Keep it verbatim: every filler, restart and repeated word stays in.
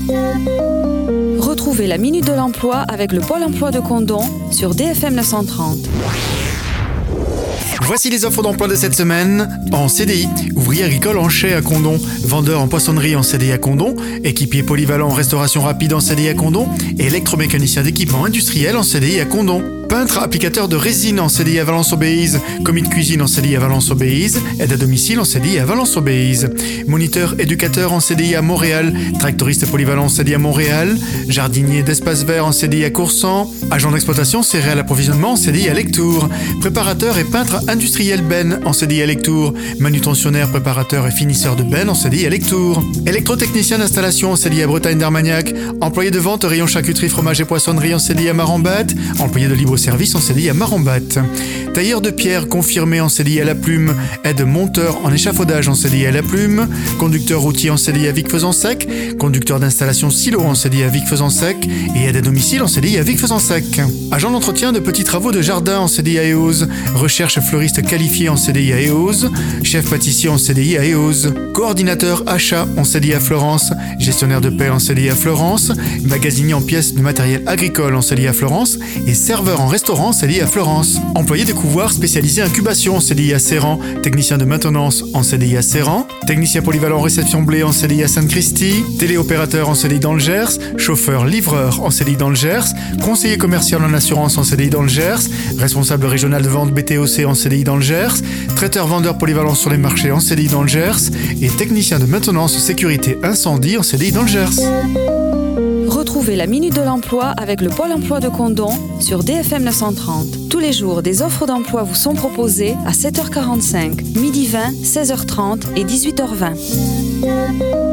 Retrouvez la Minute de l'Emploi avec le Pôle emploi de Condom sur D F M neuf cent trente. Voici les offres d'emploi de cette semaine. En C D I, ouvrier agricole en chai à Condom, vendeur en poissonnerie en C D I à Condom, équipier polyvalent en restauration rapide en C D I à Condom et électromécanicien d'équipement industriel en C D I à Condom. Peintre applicateur de résine en C D I à Valence-Aubéise, commis de cuisine en C D I à Valence-Aubéise, aide à domicile en C D I à Valence-Aubéise, moniteur éducateur en C D I à Montréal, tractoriste polyvalent en C D I à Montréal, jardinier d'espace vert en C D I à Coursan, agent d'exploitation céréales approvisionnement en C D I à Lectoure, préparateur et peintre industriel bennes en C D I à Lectoure, manutentionnaire, préparateur et finisseur de bennes en C D I à Lectoure, électrotechnicien d'installation en C D I à Bretagne d'Armagnac, employé de vente rayon charcuterie, fromage et poissonnerie en C D I à Marambat, employé de libre service en C D I à Marambat. Tailleur de pierre confirmé en C D I à La Plume, aide monteur en échafaudage en C D I à La Plume, conducteur routier en C D I à Vic-Fezensac, conducteur d'installation silo en C D I à Vic-Fezensac et aide à domicile en C D I à Vic-Fezensac. Agent d'entretien de petits travaux de jardin en C D I à Eauze, recherche fleuriste qualifié en C D I à Eauze, chef pâtissier en C D I à Eauze, coordinateur achat en C D I à Florence, gestionnaire de paie en C D I à Florence, magasinier en pièces de matériel agricole en C D I à Florence et serveur en restaurant C D I à Florence. Employé de couvoir spécialisé incubation en C D I à Serran, technicien de maintenance en C D I à Serran, technicien polyvalent réception blé en C D I à Sainte-Christie, téléopérateur en C D I dans le Gers, chauffeur livreur en C D I dans le Gers, conseiller commercial en assurance en C D I dans le Gers, responsable régional de vente B T O C en C D I dans le Gers, traiteur vendeur polyvalent sur les marchés en C D I dans le Gers et technicien de maintenance sécurité incendie en C D I dans le Gers. Retrouvez la Minute de l'Emploi avec le Pôle emploi de Condom sur D F M neuf cent trente. Tous les jours, des offres d'emploi vous sont proposées à sept heures quarante-cinq, midi vingt, seize heures trente et dix-huit heures vingt.